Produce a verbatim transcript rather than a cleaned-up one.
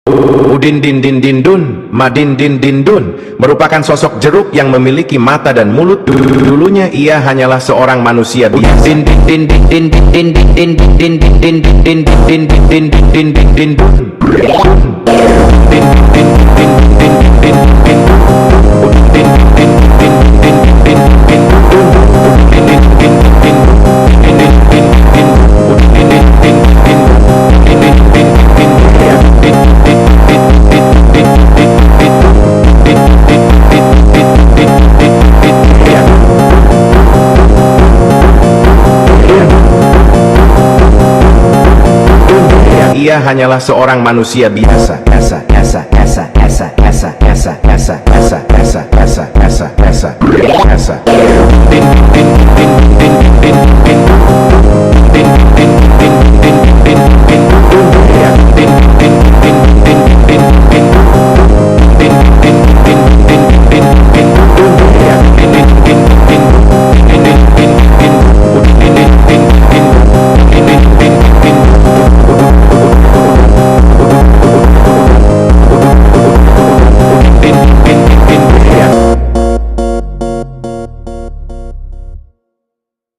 Udin din din din dun, Madin din din dun, merupakan sosok jeruk yang memiliki mata dan mulut. Dulunya ia hanyalah seorang manusia biasa. Din din din din din din din din din din din din din din din din dun. Din din din din din din Ia hanyalah seorang manusia biasa. Esa, esa, esa, esa, esa, esa, esa, esa, esa, esa, esa, esa, esa, esa.